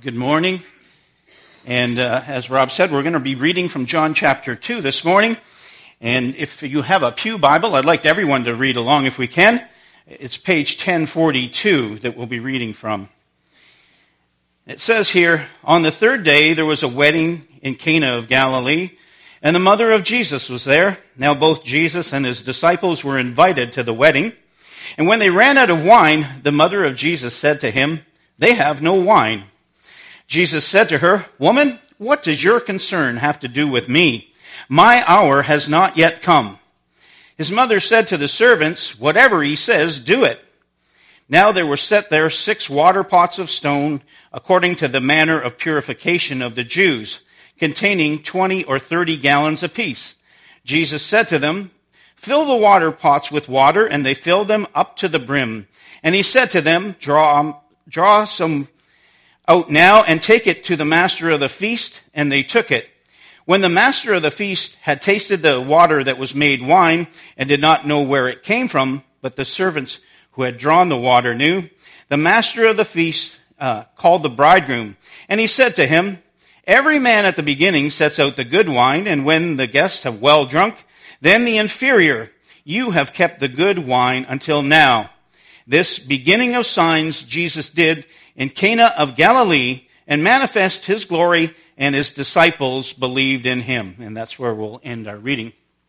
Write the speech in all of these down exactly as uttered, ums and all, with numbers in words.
Good morning. And uh, as Rob said, we're going to be reading from John chapter two this morning. And if you have a pew Bible, I'd like everyone to read along if we can. It's page ten forty-two that we'll be reading from. It says here, "On the third day there was a wedding in Cana of Galilee, and the mother of Jesus was there. Now both Jesus and his disciples were invited to the wedding. And when they ran out of wine, the mother of Jesus said to him, 'They have no wine.' Jesus said to her, 'Woman, what does your concern have to do with me? My hour has not yet come.' His mother said to the servants, 'Whatever he says, do it.' Now there were set there six water pots of stone, according to the manner of purification of the Jews, containing twenty or thirty gallons apiece. Jesus said to them, 'Fill the water pots with water,' and they filled them up to the brim. And he said to them, 'Draw, draw some out now and take it to the master of the feast,' and they took it. When the master of the feast had tasted the water that was made wine and did not know where it came from, but the servants who had drawn the water knew, the master of the feast uh, called the bridegroom, and he said to him, 'Every man at the beginning sets out the good wine, and when the guests have well drunk, then the inferior. You have kept the good wine until now.' This beginning of signs Jesus did in Cana of Galilee, and manifest his glory, and his disciples believed in him." And that's where we'll end our reading.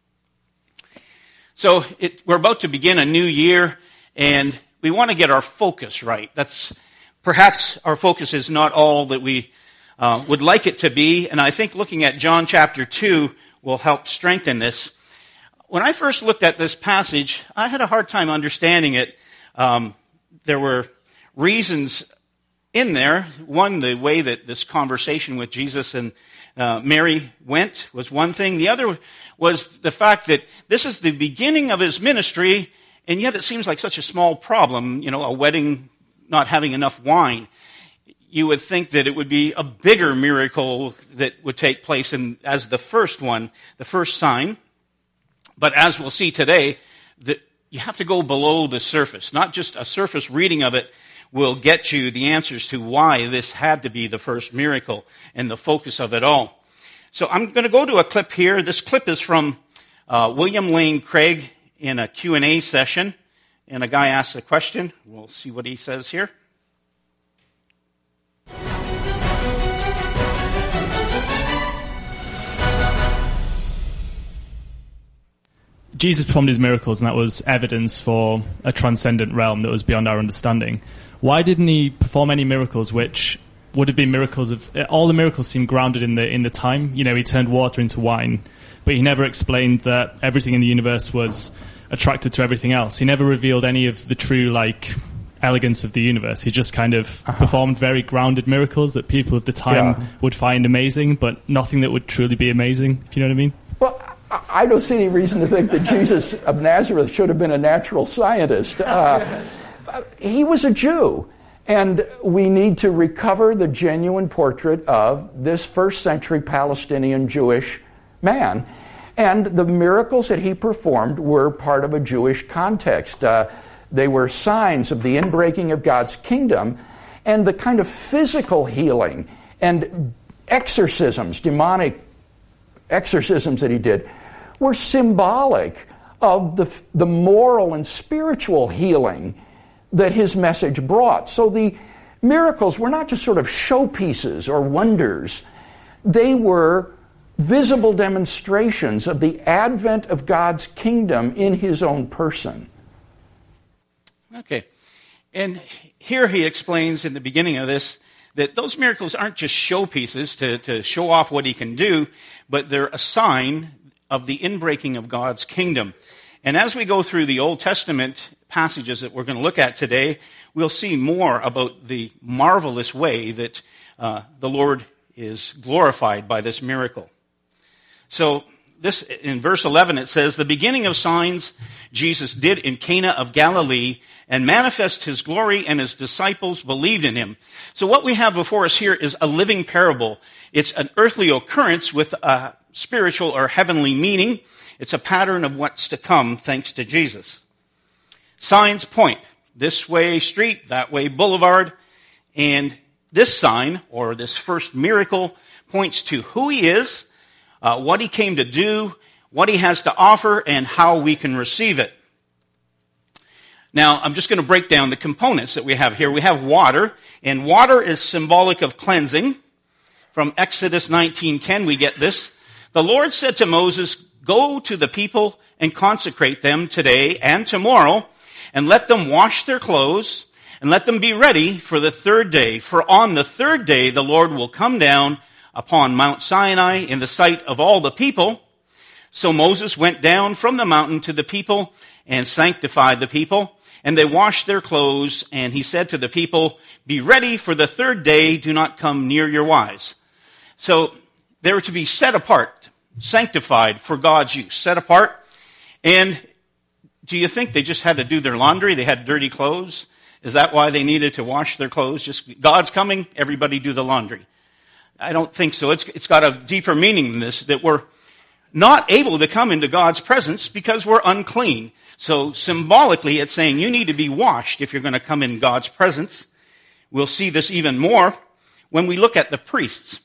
So it, we're about to begin a new year, and we want to get our focus right. That's perhaps our focus is not all that we uh, would like it to be, and I think looking at John chapter two will help strengthen this. When I first looked at this passage, I had a hard time understanding it. Um, there were reasons in there. One, the way that this conversation with Jesus and uh, Mary went was one thing. The other was the fact that this is the beginning of his ministry, and yet it seems like such a small problem, you know, a wedding not having enough wine. You would think that it would be a bigger miracle that would take place in, as the first one, the first sign. But as we'll see today, that you have to go below the surface. Not just a surface reading of it will get you the answers to why this had to be the first miracle and the focus of it all. So I'm going to go to a clip here. This clip is from uh, William Lane Craig in a Q and A session. And a guy asks a question. We'll see what he says here. Jesus performed his miracles, and that was evidence for a transcendent realm that was beyond our understanding. Why didn't he perform any miracles which would have been miracles of... All the miracles seem grounded in the in the time. You know, he turned water into wine, but he never explained that everything in the universe was attracted to everything else. He never revealed any of the true, like, elegance of the universe. He just kind of uh-huh. performed very grounded miracles that people of the time yeah. would find amazing, but nothing that would truly be amazing, if you know what I mean? Well, I don't see any reason to think that Jesus of Nazareth should have been a natural scientist. Uh, he was a Jew, and we need to recover the genuine portrait of this first century Palestinian Jewish man. And the miracles that he performed were part of a Jewish context. Uh, they were signs of the inbreaking of God's kingdom, and the kind of physical healing and exorcisms, demonic exorcisms that he did, were symbolic of the, the moral and spiritual healing that his message brought. So the miracles were not just sort of showpieces or wonders. They were visible demonstrations of the advent of God's kingdom in his own person. Okay. And here he explains in the beginning of this that those miracles aren't just showpieces to, to show off what he can do, but they're a sign of the inbreaking of God's kingdom. And as we go through the Old Testament passages that we're going to look at today, we'll see more about the marvelous way that uh, the Lord is glorified by this miracle. So this in verse eleven it says, "The beginning of signs Jesus did in Cana of Galilee, and manifest his glory, and his disciples believed in him." So what we have before us here is a living parable. It's an earthly occurrence with a spiritual or heavenly meaning. It's a pattern of what's to come thanks to Jesus. Signs point this way street, that way boulevard, and this sign, or this first miracle, points to who he is, uh, what he came to do, what he has to offer, and how we can receive it. Now, I'm just going to break down the components that we have here. We have water, and water is symbolic of cleansing. From Exodus nineteen ten, we get this. The Lord said to Moses, "Go to the people and consecrate them today and tomorrow, and let them wash their clothes, and let them be ready for the third day. For on the third day the Lord will come down upon Mount Sinai in the sight of all the people." So Moses went down from the mountain to the people and sanctified the people. And they washed their clothes, and he said to the people, "Be ready for the third day, do not come near your wives." So they were to be set apart, sanctified for God's use, set apart. And do you think they just had to do their laundry? They had dirty clothes? Is that why they needed to wash their clothes? Just God's coming, everybody do the laundry. I don't think so. It's, it's got a deeper meaning than this, that we're not able to come into God's presence because we're unclean. So symbolically, it's saying you need to be washed if you're going to come in God's presence. We'll see this even more when we look at the priests.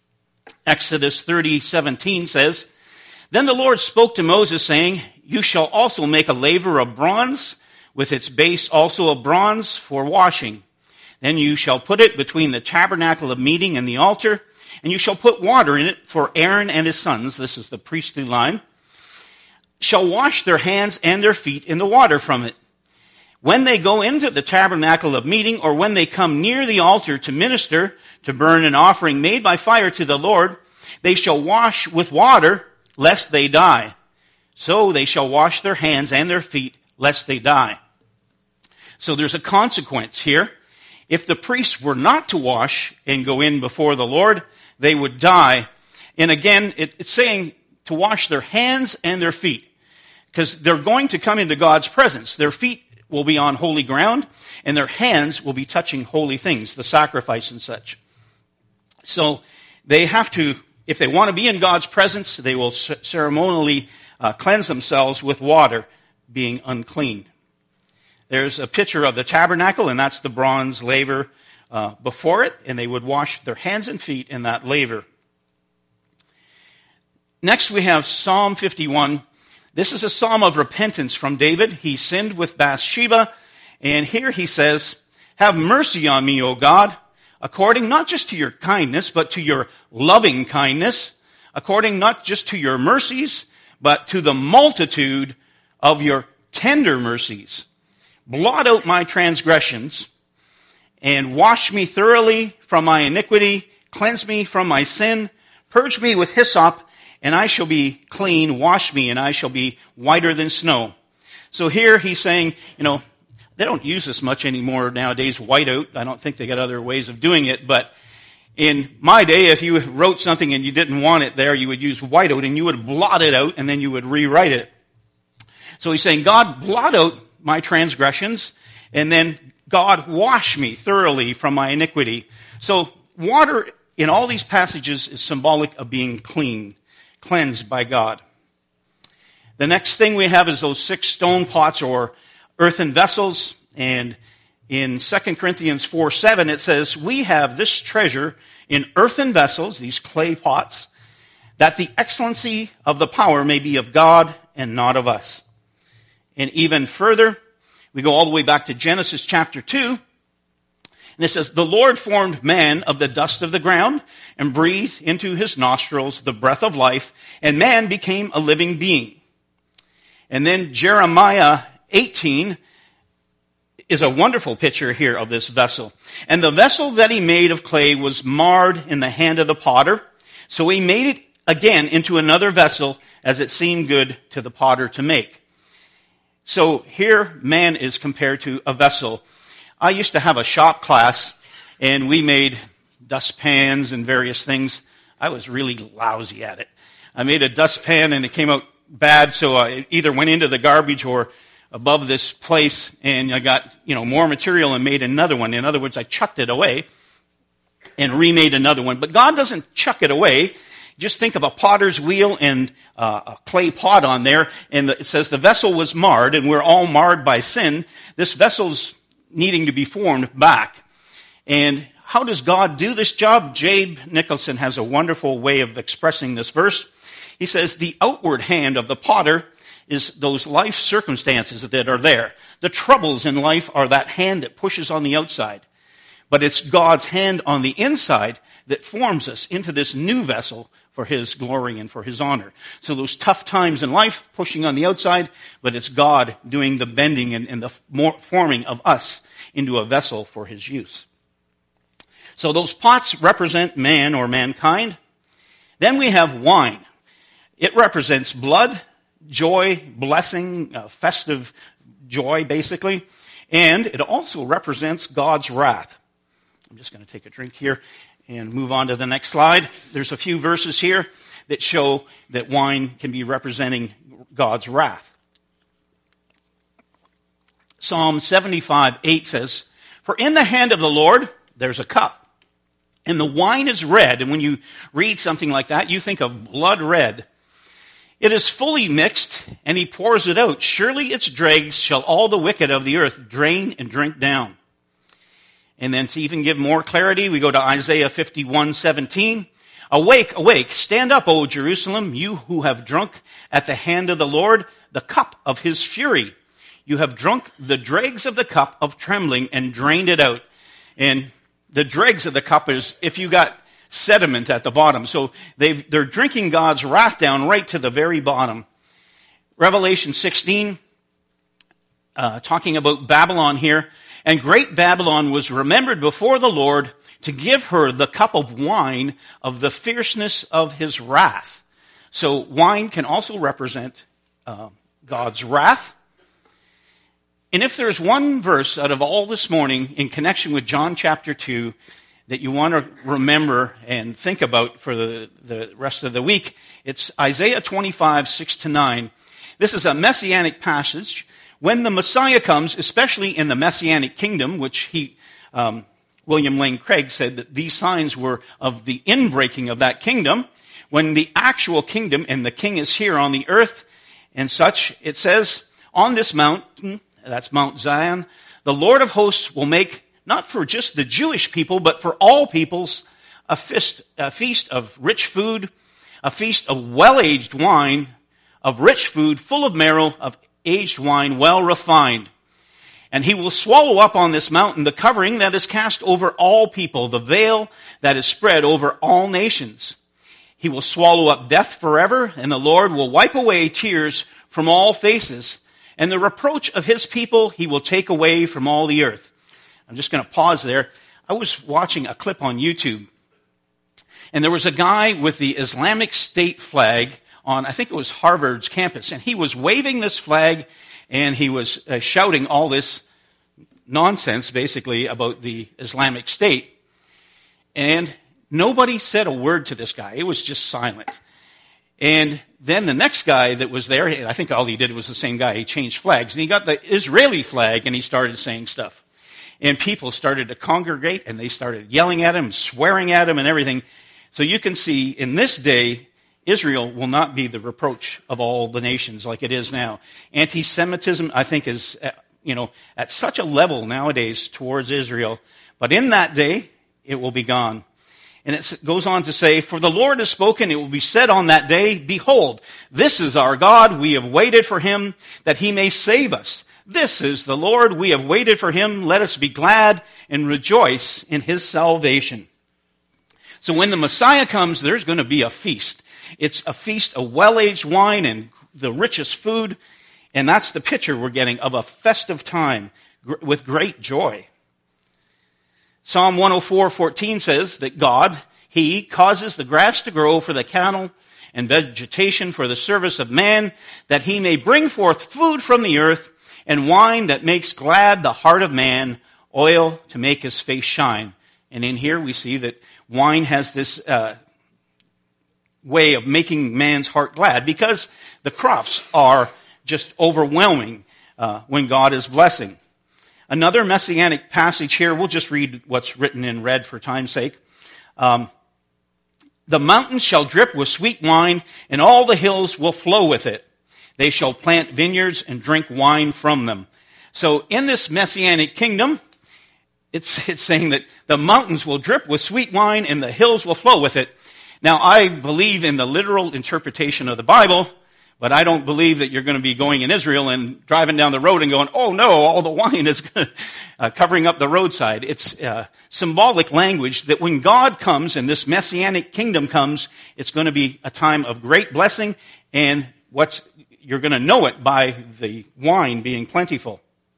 Exodus thirty seventeen says, "Then the Lord spoke to Moses, saying, You shall also make a laver of bronze, with its base also of bronze for washing. Then you shall put it between the tabernacle of meeting and the altar, and you shall put water in it for Aaron and his sons," this is the priestly line, "shall wash their hands and their feet in the water from it. When they go into the tabernacle of meeting, or when they come near the altar to minister, to burn an offering made by fire to the Lord, they shall wash with water, lest they die. So they shall wash their hands and their feet, lest they die." So there's a consequence here. If the priests were not to wash and go in before the Lord, they would die. And again, it, it's saying to wash their hands and their feet, because they're going to come into God's presence. Their feet will be on holy ground, and their hands will be touching holy things, the sacrifice and such. So they have to, if they want to be in God's presence, they will ceremonially uh, cleanse themselves with water, being unclean. There's a picture of the tabernacle, and that's the bronze laver uh, before it, and they would wash their hands and feet in that laver. Next we have Psalm fifty-one. This is a psalm of repentance from David. He sinned with Bathsheba, and here he says, "Have mercy on me, O God, according not just to your kindness, but to your loving kindness, according not just to your mercies, but to the multitude of your tender mercies. Blot out my transgressions, and wash me thoroughly from my iniquity, cleanse me from my sin, purge me with hyssop, and I shall be clean, wash me, and I shall be whiter than snow." So here he's saying, you know, they don't use this much anymore nowadays, whiteout. I don't think they got other ways of doing it, but in my day, if you wrote something and you didn't want it there, you would use whiteout, and you would blot it out, and then you would rewrite it. So he's saying, God, blot out my transgressions, and then God, wash me thoroughly from my iniquity. So water in all these passages is symbolic of being clean, cleansed by God. The next thing we have is those six stone pots or earthen vessels. And in Second Corinthians four seven, it says, "We have this treasure in earthen vessels," these clay pots, "that the excellency of the power may be of God and not of us." And even further, we go all the way back to Genesis chapter two. And it says, "The Lord formed man of the dust of the ground and breathed into his nostrils the breath of life, and man became a living being." And then Jeremiah eighteen is a wonderful picture here of this vessel. "And the vessel that he made of clay was marred in the hand of the potter. So he made it again into another vessel as it seemed good to the potter to make." So here man is compared to a vessel. I used to have a shop class, and we made dustpans and various things. I was really lousy at it. I made a dustpan, and it came out bad, so I either went into the garbage or above this place, and I got, you know, more material and made another one. In other words, I chucked it away and remade another one. But God doesn't chuck it away. Just think of a potter's wheel and uh, a clay pot on there, and it says the vessel was marred, and we're all marred by sin. This vessel's needing to be formed back. And how does God do this job? Jabe Nicholson has a wonderful way of expressing this verse. He says, the outward hand of the potter is those life circumstances that are there. The troubles in life are that hand that pushes on the outside. But it's God's hand on the inside that forms us into this new vessel for his glory and for his honor. So those tough times in life, pushing on the outside, but it's God doing the bending and, and the forming of us into a vessel for his use. So those pots represent man or mankind. Then we have wine. It represents blood, joy, blessing, uh, festive joy, basically. And it also represents God's wrath. I'm just going to take a drink here and move on to the next slide. There's a few verses here that show that wine can be representing God's wrath. Psalm seventy-five eight says, "For in the hand of the Lord there's a cup, and the wine is red." And when you read something like that, you think of blood red. "It is fully mixed, and he pours it out. Surely its dregs shall all the wicked of the earth drain and drink down." And then to even give more clarity, we go to Isaiah fifty-one seventeen. "Awake, awake, stand up, O Jerusalem, you who have drunk at the hand of the Lord the cup of his fury. You have drunk the dregs of the cup of trembling and drained it out." And the dregs of the cup is if you got sediment at the bottom. So they've, they're drinking God's wrath down right to the very bottom. Revelation sixteen, uh, talking about Babylon here. "And great Babylon was remembered before the Lord to give her the cup of wine of the fierceness of his wrath." So wine can also represent uh, God's wrath. And if there's one verse out of all this morning in connection with John chapter two that you want to remember and think about for the, the rest of the week, it's Isaiah twenty-five, six to nine. This is a messianic passage. When the Messiah comes, especially in the messianic kingdom, which he, um, William Lane Craig said that these signs were of the inbreaking of that kingdom, when the actual kingdom and the king is here on the earth and such, it says, "On this mountain," that's Mount Zion, "the Lord of hosts will make, not for just the Jewish people, but for all peoples, a feast, a feast of rich food, a feast of well-aged wine, of rich food, full of marrow, of aged wine, well refined. And he will swallow up on this mountain the covering that is cast over all people, the veil that is spread over all nations. He will swallow up death forever, and the Lord will wipe away tears from all faces. And the reproach of his people he will take away from all the earth." I'm just going to pause there. I was watching a clip on YouTube, and there was a guy with the Islamic State flag on, I think it was Harvard's campus, and he was waving this flag, and he was uh, shouting all this nonsense, basically, about the Islamic State. And nobody said a word to this guy. It was just silent. And then the next guy that was there, I think all he did was the same guy. He changed flags, and he got the Israeli flag, and he started saying stuff. And people started to congregate, and they started yelling at him, swearing at him, and everything. So you can see, in this day, Israel will not be the reproach of all the nations like it is now. Anti-Semitism, I think, is, you know, at such a level nowadays towards Israel. But in that day, it will be gone. And it goes on to say, "For the Lord has spoken, it will be said on that day, Behold, this is our God. We have waited for him that he may save us. This is the Lord. We have waited for him. Let us be glad and rejoice in his salvation." So when the Messiah comes, there's going to be a feast. It's a feast of well-aged wine and the richest food. And that's the picture we're getting of a festive time with great joy. Psalm one oh four fourteen says that God, he causes the grass to grow for the cattle and vegetation for the service of man, that he may bring forth food from the earth and wine that makes glad the heart of man, oil to make his face shine. And in here we see that wine has this uh, way of making man's heart glad because the crops are just overwhelming uh, when God is blessing. Another messianic passage here, we'll just read what's written in red for time's sake. Um, "The mountains shall drip with sweet wine, and all the hills will flow with it. They shall plant vineyards and drink wine from them." So in this messianic kingdom, It's, it's saying that the mountains will drip with sweet wine and the hills will flow with it. Now, I believe in the literal interpretation of the Bible, but I don't believe that you're going to be going in Israel and driving down the road and going, oh no, all the wine is uh, covering up the roadside. It's uh, symbolic language that when God comes and this messianic kingdom comes, it's going to be a time of great blessing, and what's, you're going to know it by the wine being plentiful.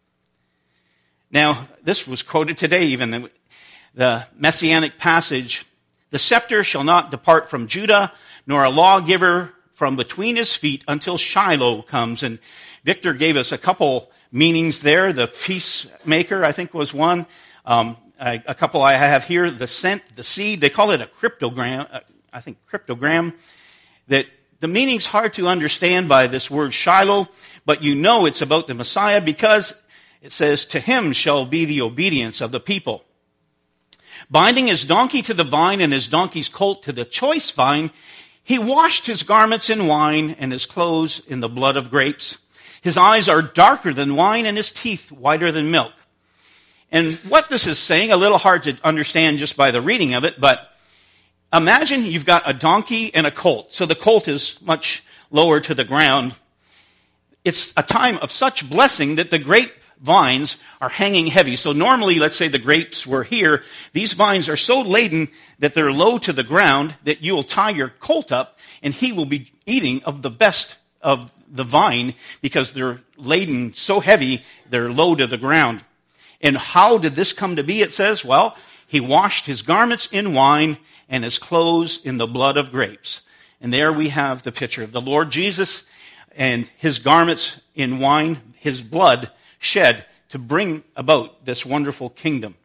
Now, this was quoted today even, the, the messianic passage, the scepter shall not depart from Judah, nor a lawgiver from between his feet until Shiloh comes. And Victor gave us a couple meanings there. The peacemaker, I think, was one. Um, a, a couple I have here, the scent, the seed. They call it a cryptogram, uh, I think cryptogram. That the meaning's hard to understand by this word Shiloh, but you know it's about the Messiah because it says, to him shall be the obedience of the people. Binding his donkey to the vine and his donkey's colt to the choice vine, he washed his garments in wine and his clothes in the blood of grapes. His eyes are darker than wine and his teeth whiter than milk. And what this is saying, a little hard to understand just by the reading of it, but imagine you've got a donkey and a colt. So the colt is much lower to the ground. It's a time of such blessing that the grape vines are hanging heavy. So normally, let's say the grapes were here. These vines are so laden that they're low to the ground that you will tie your colt up and he will be eating of the best of the vine because they're laden so heavy, they're low to the ground. And how did this come to be? It says, well, he washed his garments in wine and his clothes in the blood of grapes. And there we have the picture of the Lord Jesus and his garments in wine, his blood shed to bring about this wonderful kingdom.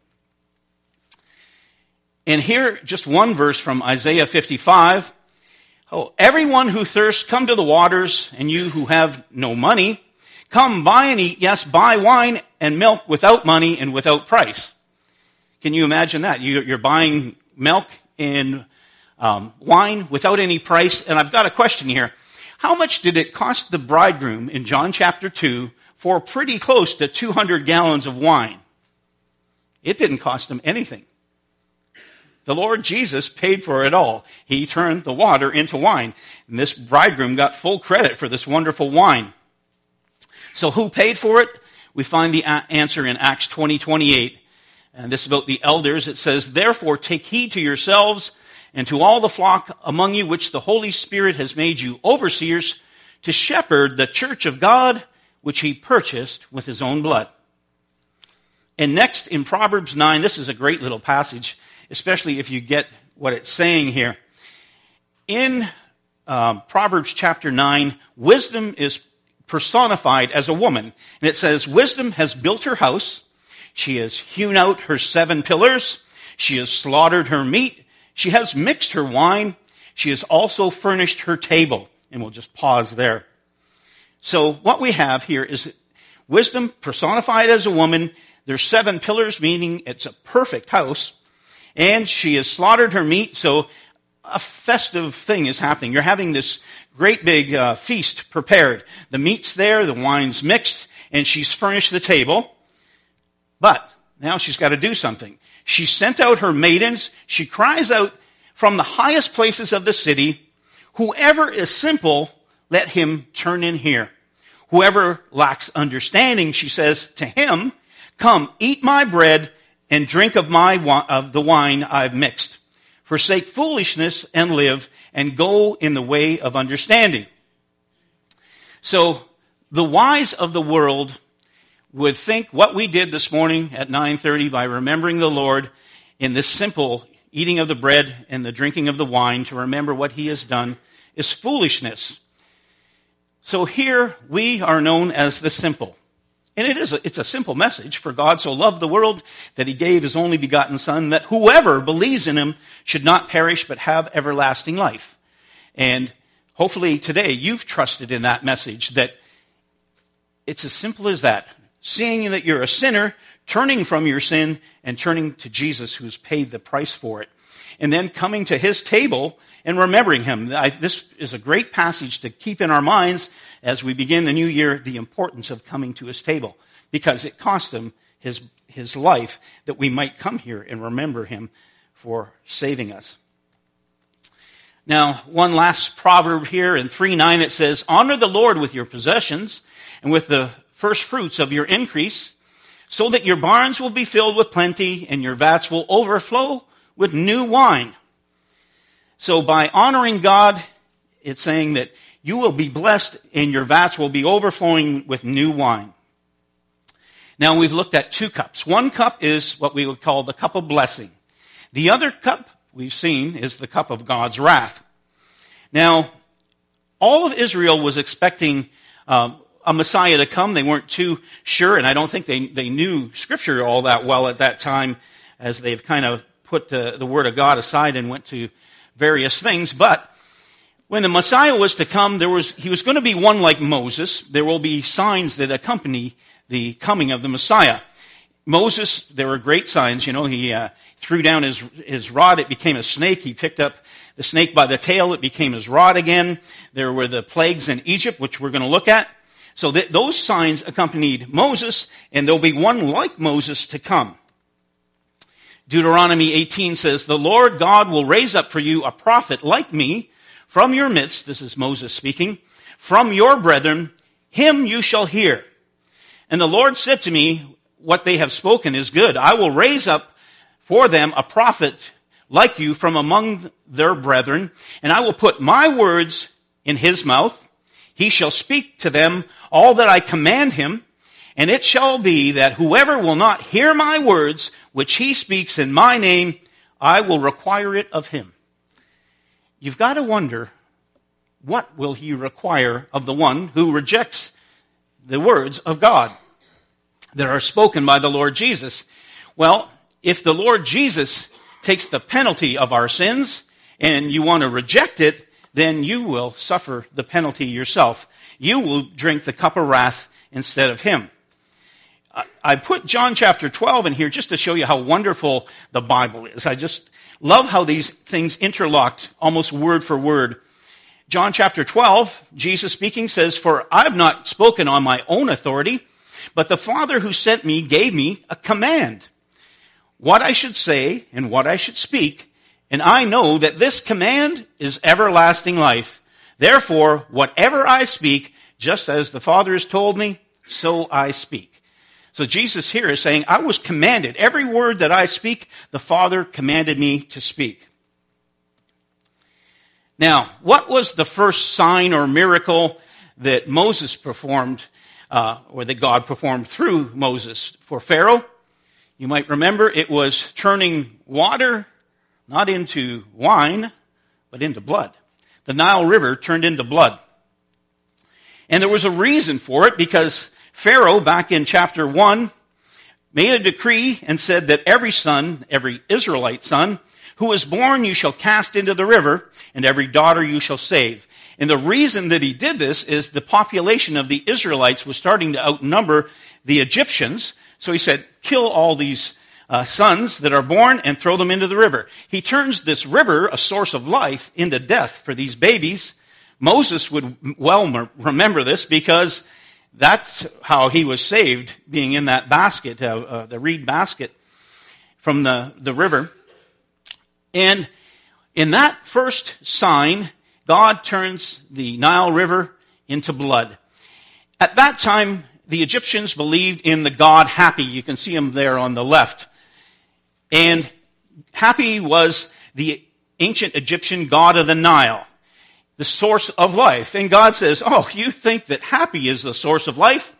And here, just one verse from Isaiah fifty-five. Oh, everyone who thirsts, come to the waters, and you who have no money, come buy and eat. Yes, buy wine and milk without money and without price. Can you imagine that? You're buying milk and um, wine without any price. And I've got a question here. How much did it cost the bridegroom in John chapter two for pretty close to two hundred gallons of wine? It didn't cost him anything. The Lord Jesus paid for it all. He turned the water into wine. And this bridegroom got full credit for this wonderful wine. So who paid for it? We find the answer in Acts twenty twenty-eight. And this is about the elders. It says, therefore take heed to yourselves and to all the flock among you which the Holy Spirit has made you overseers to shepherd the church of God, which he purchased with his own blood. And next in Proverbs nine, this is a great little passage, especially if you get what it's saying here. In um, Proverbs chapter nine, wisdom is personified as a woman. And it says, wisdom has built her house. She has hewn out her seven pillars. She has slaughtered her meat. She has mixed her wine. She has also furnished her table. And we'll just pause there. So what we have here is wisdom personified as a woman. There's seven pillars, meaning it's a perfect house. And she has slaughtered her meat, so a festive thing is happening. You're having this great big uh, feast prepared. The meat's there, the wine's mixed, and she's furnished the table. But now she's got to do something. She sent out her maidens. She cries out from the highest places of the city, whoever is simple, let him turn in here. Whoever lacks understanding, she says to him, come, eat my bread and drink of my of the wine I've mixed. Forsake foolishness and live, and go in the way of understanding. So the wise of the world would think what we did this morning at nine thirty by remembering the Lord in this simple eating of the bread and the drinking of the wine to remember what he has done is foolishness. So here we are known as the simple. And it is a, it's a simple message. For God so loved the world that he gave his only begotten Son, that whoever believes in him should not perish but have everlasting life. And hopefully today you've trusted in that message, that it's as simple as that. Seeing that you're a sinner, turning from your sin and turning to Jesus who's paid the price for it. And then coming to his table and remembering him. I, this is a great passage to keep in our minds as we begin the new year, the importance of coming to his table, because it cost him his his life that we might come here and remember him for saving us. Now, one last proverb here in three nine, it says, honor the Lord with your possessions and with the first fruits of your increase, so that your barns will be filled with plenty and your vats will overflow with new wine. So by honoring God, it's saying that you will be blessed and your vats will be overflowing with new wine. Now we've looked at two cups. One cup is what we would call the cup of blessing. The other cup we've seen is the cup of God's wrath. Now, all of Israel was expecting um, a Messiah to come. They weren't too sure, and I don't think they, they knew Scripture all that well at that time, as they've kind of put the, the Word of God aside and went to various things. But when the Messiah was to come, there was he was going to be one like Moses. There will be signs that accompany the coming of the Messiah. Moses, there were great signs. You know, he uh, threw down his his rod; it became a snake. He picked up the snake by the tail; it became his rod again. There were the plagues in Egypt, which we're going to look at. So th- those signs accompanied Moses, and there'll be one like Moses to come. Deuteronomy eighteen says, "The Lord God will raise up for you a prophet like me from your midst," this is Moses speaking, "from your brethren, him you shall hear. And the Lord said to me, what they have spoken is good. I will raise up for them a prophet like you from among their brethren, and I will put my words in his mouth. He shall speak to them all that I command him, and it shall be that whoever will not hear my words, which he speaks in my name, I will require it of him." You've got to wonder, what will he require of the one who rejects the words of God that are spoken by the Lord Jesus? Well, if the Lord Jesus takes the penalty of our sins and you want to reject it, then you will suffer the penalty yourself. You will drink the cup of wrath instead of him. I put John chapter twelve in here just to show you how wonderful the Bible is. I just love how these things interlocked almost word for word. John chapter twelve, Jesus speaking says, "For I have not spoken on my own authority, but the Father who sent me gave me a command, what I should say and what I should speak, and I know that this command is everlasting life. Therefore, whatever I speak, just as the Father has told me, so I speak." So Jesus here is saying, I was commanded. Every word that I speak, the Father commanded me to speak. Now, what was the first sign or miracle that Moses performed, uh, or that God performed through Moses for Pharaoh? You might remember it was turning water not into wine, but into blood. The Nile River turned into blood. And there was a reason for it, because Pharaoh, back in chapter one, made a decree and said that every son, every Israelite son, who is born you shall cast into the river, and every daughter you shall save. And the reason that he did this is the population of the Israelites was starting to outnumber the Egyptians. So he said, kill all these uh, sons that are born and throw them into the river. He turns this river, a source of life, into death for these babies. Moses would well remember this, because that's how he was saved, being in that basket, uh, uh, the reed basket from the, the river. And in that first sign, God turns the Nile River into blood. At that time, the Egyptians believed in the god Hapi. You can see him there on the left. And Hapi was the ancient Egyptian god of the Nile, the source of life. And God says, oh, you think that Hapi is the source of life?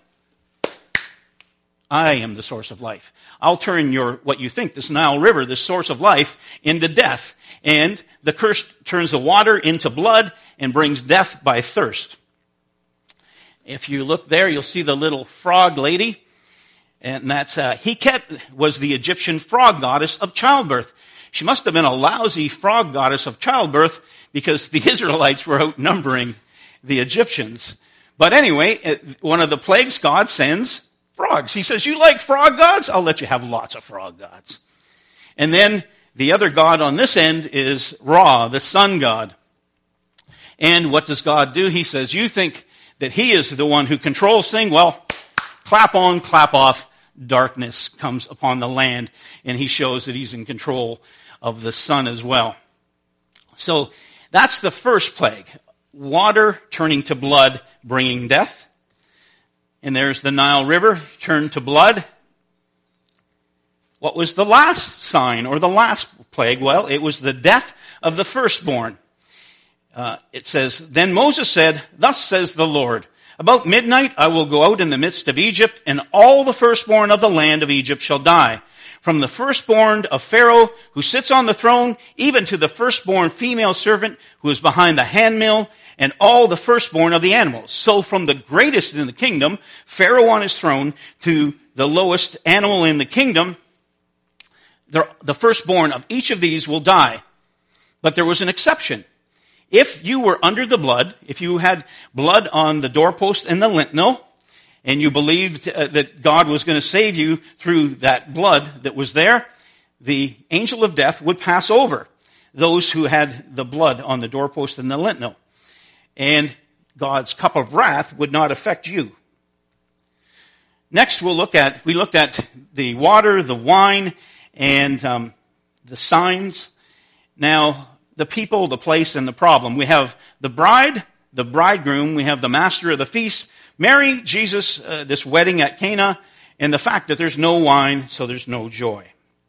I am the source of life. I'll turn your, what you think, this Nile River, this source of life, into death. And the curse turns the water into blood and brings death by thirst. If you look there, you'll see the little frog lady. And that's, uh, Heket was the Egyptian frog goddess of childbirth. She must have been a lousy frog goddess of childbirth, because the Israelites were outnumbering the Egyptians. But anyway, one of the plagues, God sends frogs. He says, you like frog gods? I'll let you have lots of frog gods. And then the other god on this end is Ra, the sun god. And what does God do? He says, you think that he is the one who controls things? Well, clap on, clap off. darkness comes upon the land, and he shows that he's in control of the sun as well. So that's the first plague. Water turning to blood, bringing death. And there's the Nile River turned to blood. What was the last sign or the last plague? Well, it was the death of the firstborn. Uh, it says, Then Moses said, Thus says the Lord, About midnight I will go out in the midst of Egypt, and all the firstborn of the land of Egypt shall die. From the firstborn of Pharaoh who sits on the throne, even to the firstborn female servant who is behind the handmill, and all the firstborn of the animals. So from the greatest in the kingdom, Pharaoh on his throne, to the lowest animal in the kingdom, the, the firstborn of each of these will die. But there was an exception. If you were under the blood, if you had blood on the doorpost and the lintel, and you believed uh, that God was going to save you through that blood that was there, the angel of death would pass over those who had the blood on the doorpost and the lintel. And God's cup of wrath would not affect you. Next, we'll look at, we looked at the water, the wine, and um, the signs. Now, the people, the place, and the problem. We have the bride, the bridegroom, we have the master of the feast, Mary, Jesus, uh, this wedding at Cana, and the fact that there's no wine, so there's no joy.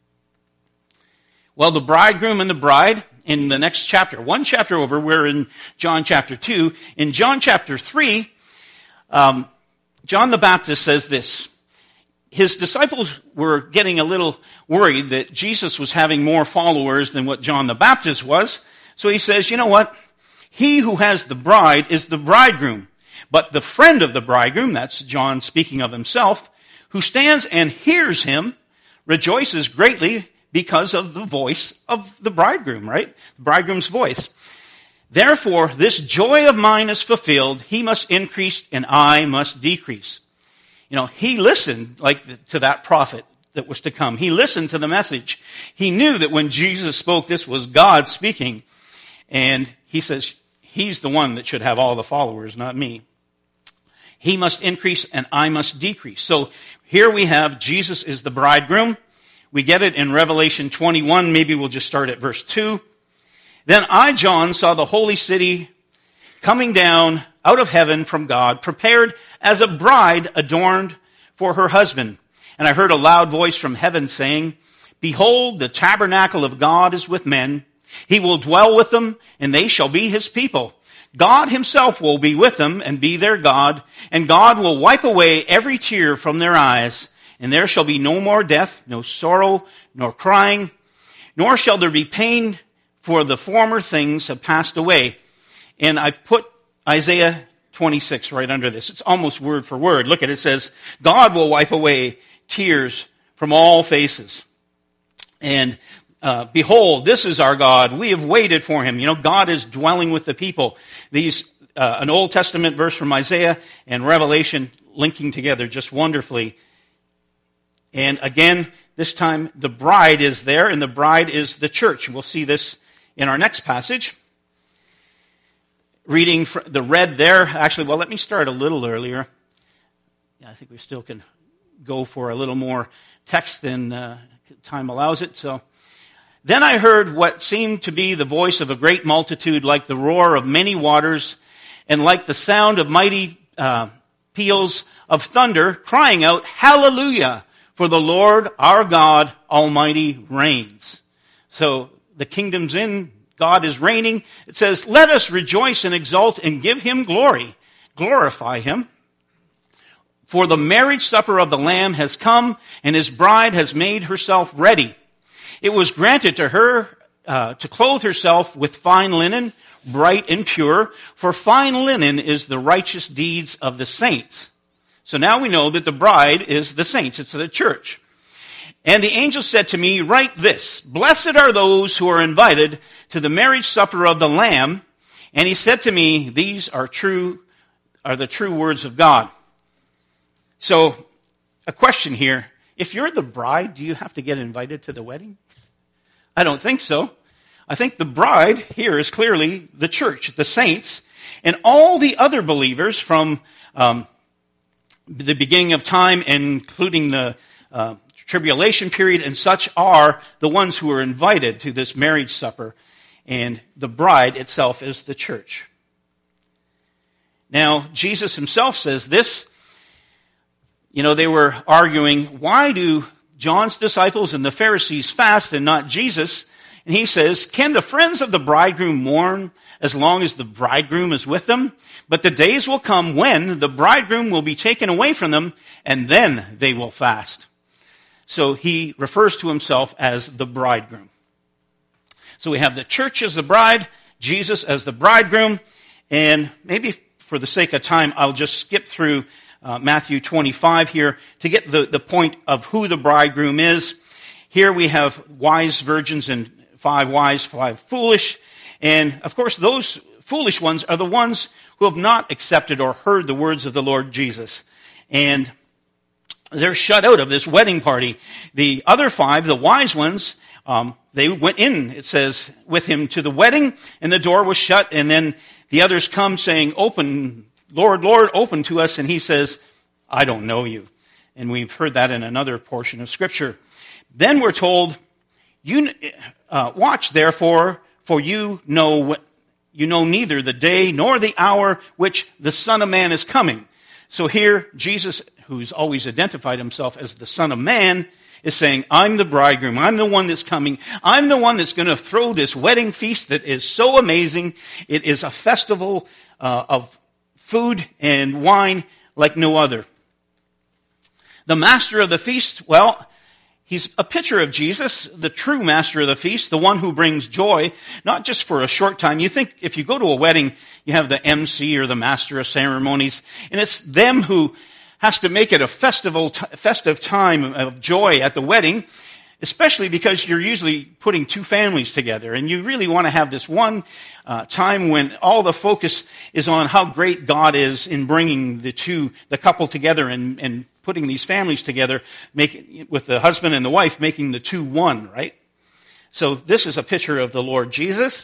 Well, the bridegroom and the bride, in the next chapter, one chapter over, we're in John chapter two. In John chapter three, um, John the Baptist says this. His disciples were getting a little worried that Jesus was having more followers than what John the Baptist was. So he says, you know what? He who has the bride is the bridegroom. But the friend of the bridegroom, that's John speaking of himself, who stands and hears him, rejoices greatly because of the voice of the bridegroom, right? The bridegroom's voice. Therefore, this joy of mine is fulfilled. He must increase and I must decrease. You know, he listened like to that prophet that was to come. He listened to the message. He knew that when Jesus spoke, this was God speaking. And he says, he's the one that should have all the followers, not me. He must increase and I must decrease. So here we have Jesus is the bridegroom. We get it in Revelation twenty-one. Maybe we'll just start at verse two. Then I, John, saw the holy city coming down out of heaven from God, prepared as a bride adorned for her husband. And I heard a loud voice from heaven saying, Behold, the tabernacle of God is with men. He will dwell with them, and they shall be his people. God himself will be with them and be their God, and God will wipe away every tear from their eyes, and there shall be no more death, no sorrow, nor crying, nor shall there be pain, for the former things have passed away. And I put Isaiah twenty-six right under this. It's almost word for word. Look at it. It says, God will wipe away tears from all faces. And uh, behold, this is our God. We have waited for him. You know, God is dwelling with the people. These, uh, an Old Testament verse from Isaiah and Revelation linking together just wonderfully. And again, this time the bride is there, and the bride is the church. We'll see this in our next passage. Reading the red there. Actually, well, let me start a little earlier. Yeah, I think we still can go for a little more text than uh, time allows it. So, then I heard what seemed to be the voice of a great multitude, like the roar of many waters, and like the sound of mighty uh, peals of thunder, crying out, Hallelujah! For the Lord our God Almighty reigns. So the kingdom's in. God is reigning. It says, let us rejoice and exult and give him glory. Glorify him. For the marriage supper of the Lamb has come, and his bride has made herself ready. It was granted to her uh, to clothe herself with fine linen, bright and pure, for fine linen is the righteous deeds of the saints. So now we know that the bride is the saints. It's the church. And the angel said to me, write this, blessed are those who are invited to the marriage supper of the Lamb. And he said to me, these are true, are the true words of God. So, a question here. If you're the bride, do you have to get invited to the wedding? I don't think so. I think the bride here is clearly the church, the saints, and all the other believers from um, the beginning of time, including the uh, tribulation period, and such are the ones who are invited to this marriage supper. And the bride itself is the church. Now, Jesus himself says this. You know, they were arguing, why do John's disciples and the Pharisees fast and not Jesus? And he says, can the friends of the bridegroom mourn as long as the bridegroom is with them? But the days will come when the bridegroom will be taken away from them, and then they will fast. So he refers to himself as the bridegroom. So we have the church as the bride, Jesus as the bridegroom, and maybe for the sake of time, I'll just skip through uh, Matthew twenty-five here to get the, the point of who the bridegroom is. Here we have wise virgins and five wise, five foolish. And of course, those foolish ones are the ones who have not accepted or heard the words of the Lord Jesus. And they're shut out of this wedding party. The other five, the wise ones, um, they went in, it says, with him to the wedding, and the door was shut, and then the others come saying, open, Lord, Lord, open to us. And he says, I don't know you. And we've heard that in another portion of Scripture. Then we're told, you uh, watch therefore, for you know you know neither the day nor the hour which the Son of Man is coming. So here, Jesus, who's always identified himself as the Son of Man, is saying, I'm the bridegroom. I'm the one that's coming. I'm the one that's going to throw this wedding feast that is so amazing. It is a festival uh, of food and wine like no other. The master of the feast, well, he's a picture of Jesus, the true master of the feast, the one who brings joy, not just for a short time. You think if you go to a wedding, you have the M C or the master of ceremonies, and it's them who has to make it a festival, festive time of joy at the wedding, especially because you're usually putting two families together, and you really want to have this one uh, time when all the focus is on how great God is in bringing the two, the couple together and, and putting these families together, making with the husband and the wife, making the two one, right? So this is a picture of the Lord Jesus.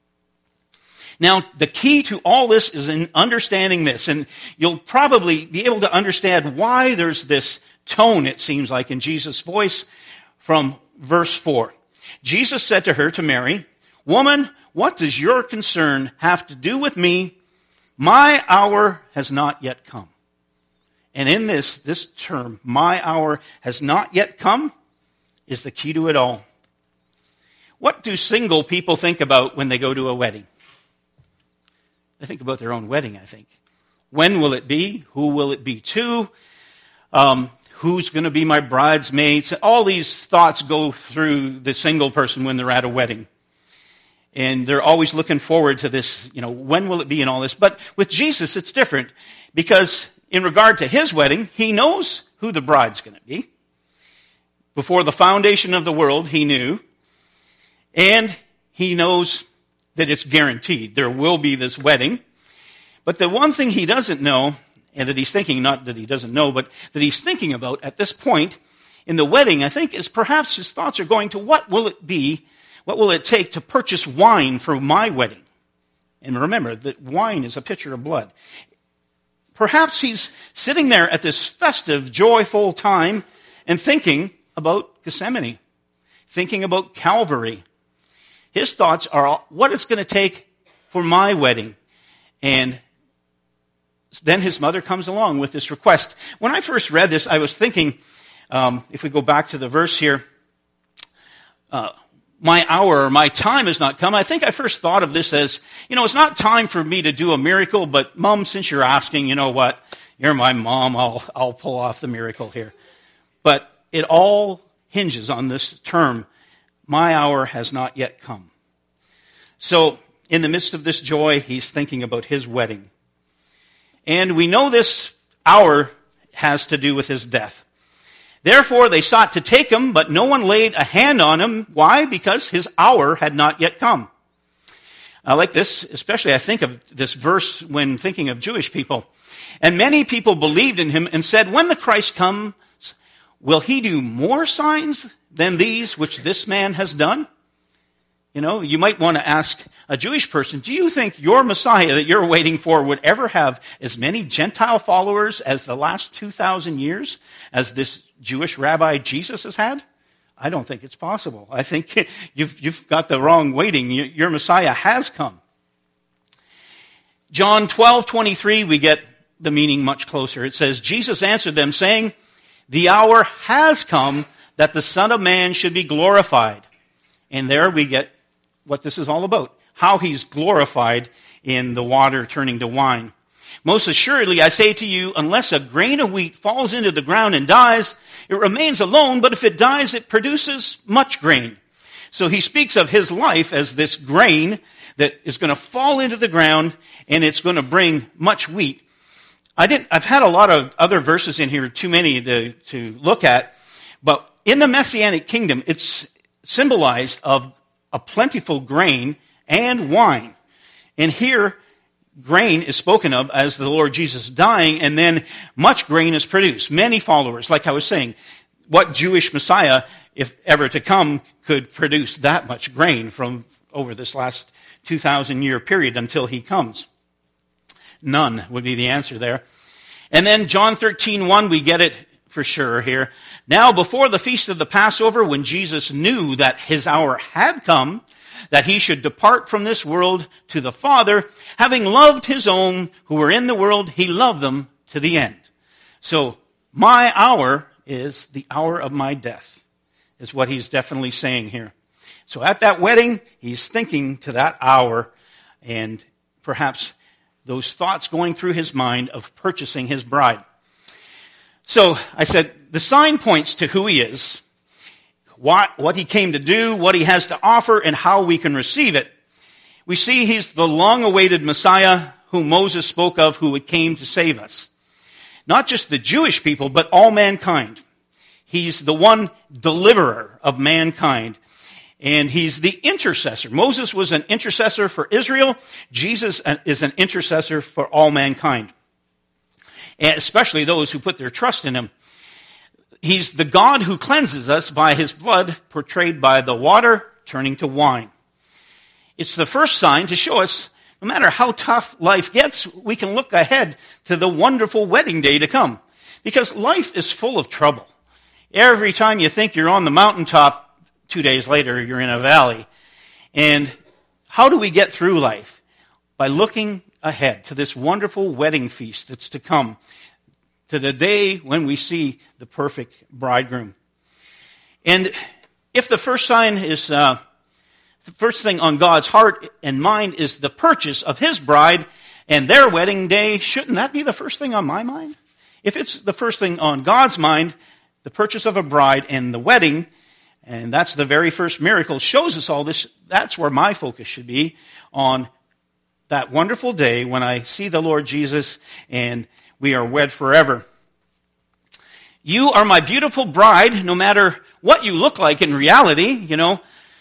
Now, the key to all this is in understanding this, and you'll probably be able to understand why there's this tone, it seems like, in Jesus' voice from verse four. Jesus said to her, to Mary, Woman, what does your concern have to do with me? My hour has not yet come. And in this, this term, my hour has not yet come, is the key to it all. What do single people think about when they go to a wedding? They think about their own wedding, I think. When will it be? Who will it be to? Um, who's going to be my bridesmaids? All these thoughts go through the single person when they're at a wedding. And they're always looking forward to this, you know, when will it be and all this. But with Jesus, it's different because in regard to his wedding, he knows who the bride's going to be. Before the foundation of the world, he knew. And he knows that it's guaranteed. There will be this wedding. But the one thing he doesn't know, and that he's thinking, not that he doesn't know, but that he's thinking about at this point in the wedding, I think, is perhaps his thoughts are going to what will it be, what will it take to purchase wine for my wedding? And remember that wine is a picture of blood. Perhaps he's sitting there at this festive, joyful time and thinking about Gethsemane, thinking about Calvary. His thoughts are what it's going to take for my wedding. And then his mother comes along with this request. When I first read this, I was thinking, um, if we go back to the verse here, uh, my hour or my time has not come. I think I first thought of this as, you know, it's not time for me to do a miracle, but Mom, since you're asking, you know what? You're my mom. I'll, I'll pull off the miracle here. But it all hinges on this term, my hour has not yet come. So, in the midst of this joy, he's thinking about his wedding. And we know this hour has to do with his death. Therefore, they sought to take him, but no one laid a hand on him. Why? Because his hour had not yet come. I like this, especially I think of this verse when thinking of Jewish people. And many people believed in him and said, when the Christ comes, will he do more signs than these which this man has done? You know, you might want to ask a Jewish person, do you think your Messiah that you're waiting for would ever have as many Gentile followers as the last two thousand years as this Jewish rabbi Jesus has had? I don't think it's possible. I think you've, you've got the wrong waiting. Your Messiah has come. John twelve twenty-three, we get the meaning much closer. It says, Jesus answered them, saying, the hour has come that the Son of Man should be glorified. And there we get what this is all about, how he's glorified in the water turning to wine. Most assuredly, I say to you, unless a grain of wheat falls into the ground and dies, it remains alone, but if it dies, it produces much grain. So he speaks of his life as this grain that is going to fall into the ground and it's going to bring much wheat. I didn't, I've had a lot of other verses in here, too many to, to look at, but in the Messianic kingdom, it's symbolized of a plentiful grain and wine. And here, grain is spoken of as the Lord Jesus dying, and then much grain is produced. Many followers, like I was saying, what Jewish Messiah, if ever to come, could produce that much grain from over this last two thousand year period until he comes? None would be the answer there. And then John thirteen one, we get it for sure here. Now before the feast of the Passover, when Jesus knew that his hour had come, that he should depart from this world to the Father, having loved his own who were in the world, he loved them to the end. So my hour is the hour of my death, is what he's definitely saying here. So at that wedding, he's thinking to that hour and perhaps those thoughts going through his mind of purchasing his bride. So I said, the sign points to who he is, what, what he came to do, what he has to offer, and how we can receive it. We see he's the long-awaited Messiah whom Moses spoke of, who came to save us. Not just the Jewish people, but all mankind. He's the one deliverer of mankind. And he's the intercessor. Moses was an intercessor for Israel. Jesus is an intercessor for all mankind, and especially those who put their trust in him. He's the God who cleanses us by his blood, portrayed by the water turning to wine. It's the first sign to show us, no matter how tough life gets, we can look ahead to the wonderful wedding day to come. Because life is full of trouble. Every time you think you're on the mountaintop, two days later you're in a valley. And how do we get through life? By looking ahead to this wonderful wedding feast that's to come, to the day when we see the perfect bridegroom. And if the first sign is, uh, the first thing on God's heart and mind is the purchase of his bride and their wedding day, shouldn't that be the first thing on my mind? If it's the first thing on God's mind, the purchase of a bride and the wedding, and that's the very first miracle, shows us all this, that's where my focus should be, on that wonderful day when I see the Lord Jesus and we are wed forever. You are my beautiful bride, no matter what you look like in reality. You know,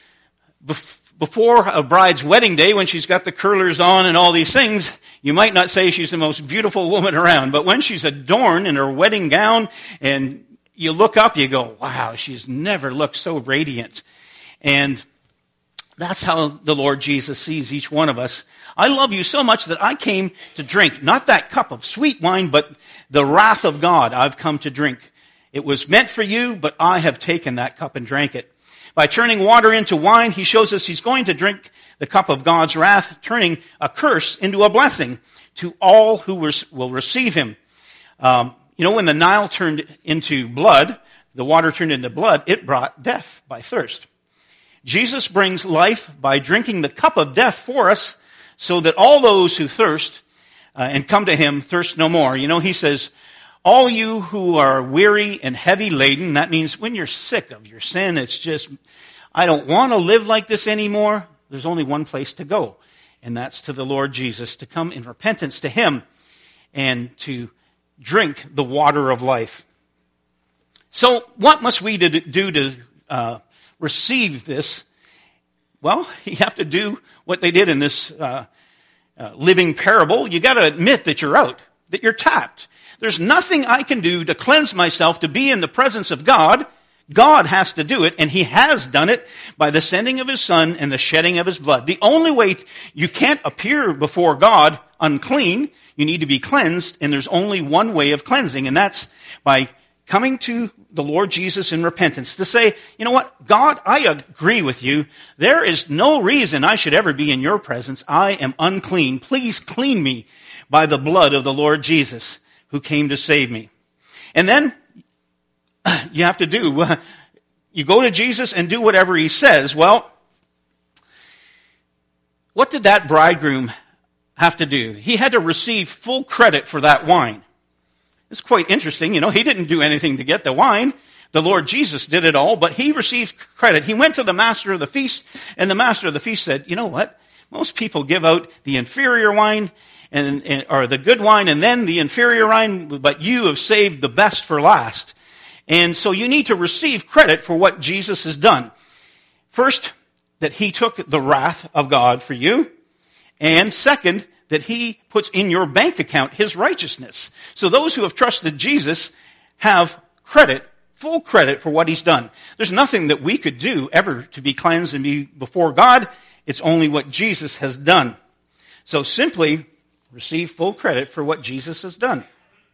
before a bride's wedding day, when she's got the curlers on and all these things, you might not say she's the most beautiful woman around. But when she's adorned in her wedding gown and you look up, you go, wow, she's never looked so radiant. And that's how the Lord Jesus sees each one of us. I love you so much that I came to drink, not that cup of sweet wine, but the wrath of God I've come to drink. It was meant for you, but I have taken that cup and drank it. By turning water into wine, he shows us he's going to drink the cup of God's wrath, turning a curse into a blessing to all who will receive him. Um, you know, when the Nile turned into blood, the water turned into blood, it brought death by thirst. Jesus brings life by drinking the cup of death for us, so that all those who thirst uh, and come to him thirst no more. You know, he says, all you who are weary and heavy laden, that means when you're sick of your sin, it's just, I don't want to live like this anymore. There's only one place to go, and that's to the Lord Jesus, to come in repentance to him and to drink the water of life. So what must we do to uh, receive this? Well, you have to do what they did in this uh, uh, living parable. You got to admit that you're out, that you're tapped. There's nothing I can do to cleanse myself to be in the presence of God. God has to do it, and he has done it by the sending of his Son and the shedding of his blood. The only way you can't appear before God unclean, you need to be cleansed, and there's only one way of cleansing, and that's by coming to the Lord Jesus in repentance, to say, you know what, God, I agree with you. There is no reason I should ever be in your presence. I am unclean. Please clean me by the blood of the Lord Jesus who came to save me. And then you have to do, you go to Jesus and do whatever he says. Well, what did that bridegroom have to do? He had to receive full credit for that wine. It's quite interesting. You know, he didn't do anything to get the wine. The Lord Jesus did it all, but he received credit. He went to the master of the feast, and the master of the feast said, you know what? Most people give out the inferior wine, and, and or the good wine, and then the inferior wine, but you have saved the best for last. And so you need to receive credit for what Jesus has done. First, that he took the wrath of God for you. And second, that he puts in your bank account his righteousness. So those who have trusted Jesus have credit, full credit for what he's done. There's nothing that we could do ever to be cleansed and be before God. It's only what Jesus has done. So simply receive full credit for what Jesus has done.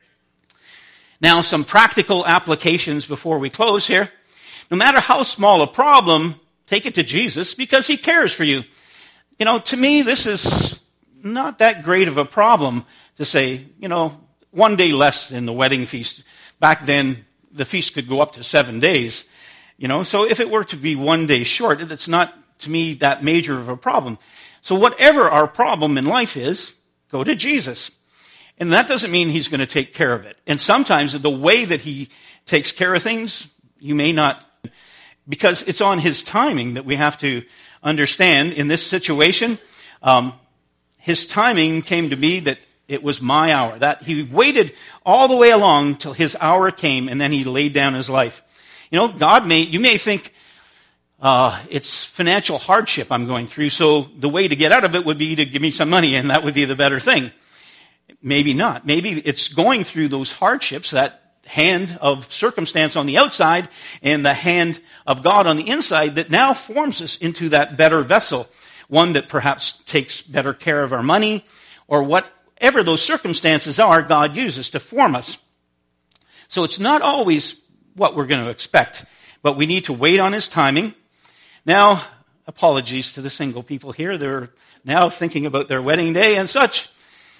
Now, some practical applications before we close here. No matter how small a problem, take it to Jesus because he cares for you. You know, to me, this is not that great of a problem to say, you know, one day less than the wedding feast. Back then, the feast could go up to seven days. You know, so if it were to be one day short, it's not, to me, that major of a problem. So whatever our problem in life is, go to Jesus. And that doesn't mean he's going to take care of it. And sometimes the way that he takes care of things, you may not, because it's on his timing that we have to understand. In this situation, um, his timing came to be that it was my hour. That he waited all the way along till his hour came, and then he laid down his life. You know, God may, you may think, uh, it's financial hardship I'm going through, so the way to get out of it would be to give me some money, and that would be the better thing. Maybe not. Maybe it's going through those hardships, that hand of circumstance on the outside and the hand of God on the inside, that now forms us into that better vessel. One that perhaps takes better care of our money, or whatever those circumstances are, God uses to form us. So it's not always what we're going to expect, but we need to wait on his timing. Now, apologies to the single people here. They're now thinking about their wedding day and such.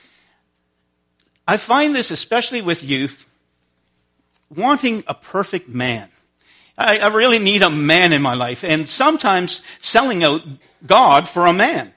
I find this especially with youth, wanting a perfect man. I, I really need a man in my life, and sometimes selling out God for a man.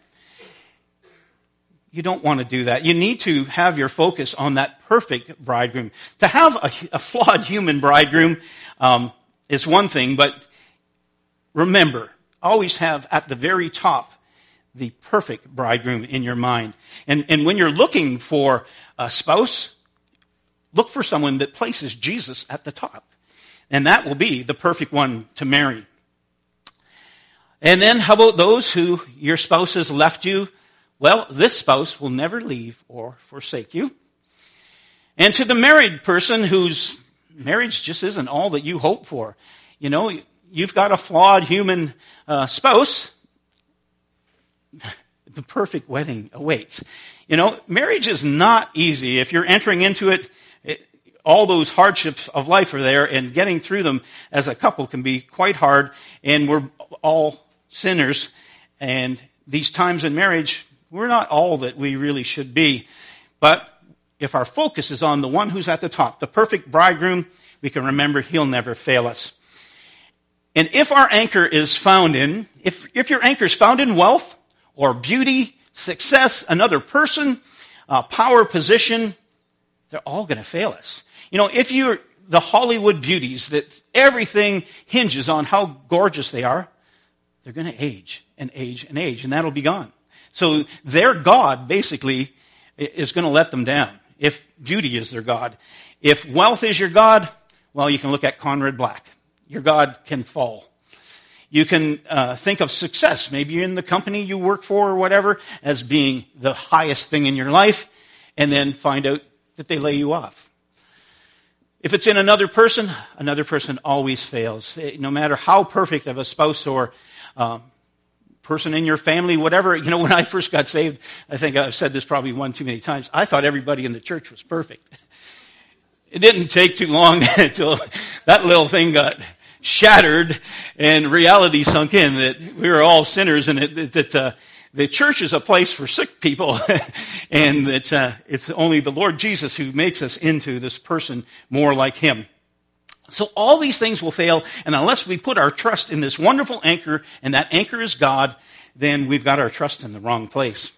You don't want to do that. You need to have your focus on that perfect bridegroom. To have a, a flawed human bridegroom um, is one thing, but remember, always have at the very top the perfect bridegroom in your mind. And, and when you're looking for a spouse, look for someone that places Jesus at the top. And that will be the perfect one to marry. And then how about those who your spouse has left you? Well, this spouse will never leave or forsake you. And to the married person whose marriage just isn't all that you hope for. You know, you've got a flawed human uh, spouse. The perfect wedding awaits. You know, marriage is not easy. If you're entering into it, it, all those hardships of life are there, and getting through them as a couple can be quite hard, and we're all sinners, and these times in marriage, we're not all that we really should be. But if our focus is on the one who's at the top, the perfect bridegroom, we can remember he'll never fail us. And if our anchor is found in, if, if your anchor is found in wealth or beauty, success, another person, uh, power, position, they're all going to fail us. You know, if you're the Hollywood beauties, that everything hinges on how gorgeous they are, they're going to age and age and age, and that'll be gone. So their God, basically, is going to let them down, if beauty is their God. If wealth is your God, well, you can look at Conrad Black. Your God can fall. You can uh, think of success, maybe in the company you work for or whatever, as being the highest thing in your life, and then find out that they lay you off. If it's in another person, another person always fails. No matter how perfect of a spouse or um, person in your family, whatever. You know, when I first got saved, I think I've said this probably one too many times, I thought everybody in the church was perfect. it didn't take too long until that little thing got shattered and reality sunk in that we were all sinners, and it, that uh, the church is a place for sick people, and that uh, it's only the Lord Jesus who makes us into this person more like him. So all these things will fail, and unless we put our trust in this wonderful anchor, and that anchor is God, then we've got our trust in the wrong place.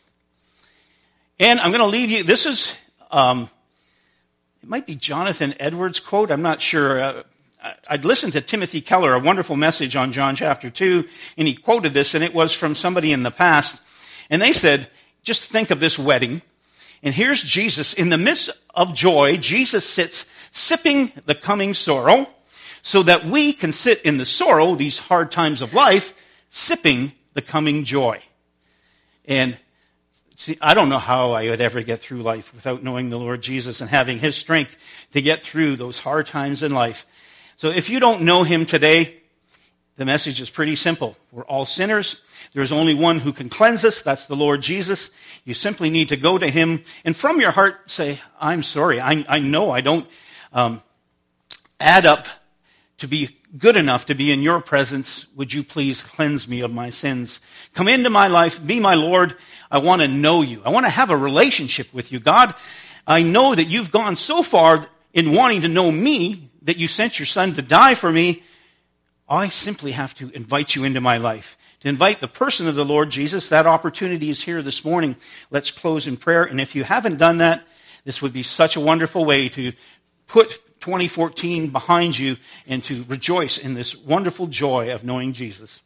And I'm going to leave you, this is, um, it might be Jonathan Edwards' quote, I'm not sure. Uh, I'd listened to Timothy Keller, a wonderful message on John chapter two, and he quoted this, and it was from somebody in the past. And they said, just think of this wedding, and here's Jesus. In the midst of joy, Jesus sits sipping the coming sorrow, so that we can sit in the sorrow, these hard times of life, sipping the coming joy. And see, I don't know how I would ever get through life without knowing the Lord Jesus and having his strength to get through those hard times in life. So if you don't know him today, the message is pretty simple. We're all sinners. There's only one who can cleanse us. That's the Lord Jesus. You simply need to go to him and from your heart say, I'm sorry. I, I know I don't um, add up to be good enough to be in your presence. Would you please cleanse me of my sins? Come into my life. Be my Lord. I want to know you. I want to have a relationship with you. God, I know that you've gone so far in wanting to know me that you sent your son to die for me. I simply have to invite you into my life. To invite the person of the Lord Jesus, that opportunity is here this morning. Let's close in prayer. And if you haven't done that, this would be such a wonderful way to put twenty fourteen behind you and to rejoice in this wonderful joy of knowing Jesus.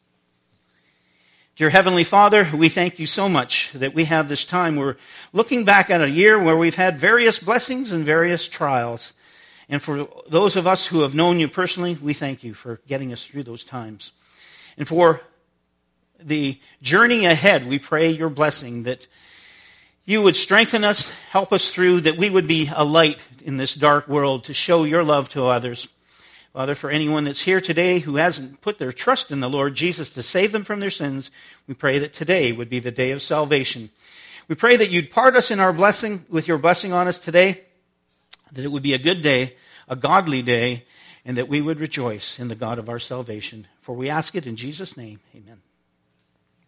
Dear Heavenly Father, we thank you so much that we have this time. We're looking back at a year where we've had various blessings and various trials. And for those of us who have known you personally, we thank you for getting us through those times. And for the journey ahead, we pray your blessing that you would strengthen us, help us through, that we would be a light in this dark world to show your love to others. Father, for anyone that's here today who hasn't put their trust in the Lord Jesus to save them from their sins, we pray that today would be the day of salvation. We pray that you'd part us in our blessing, with your blessing on us today, that it would be a good day, a godly day, and that we would rejoice in the God of our salvation. For we ask it in Jesus' name. Amen.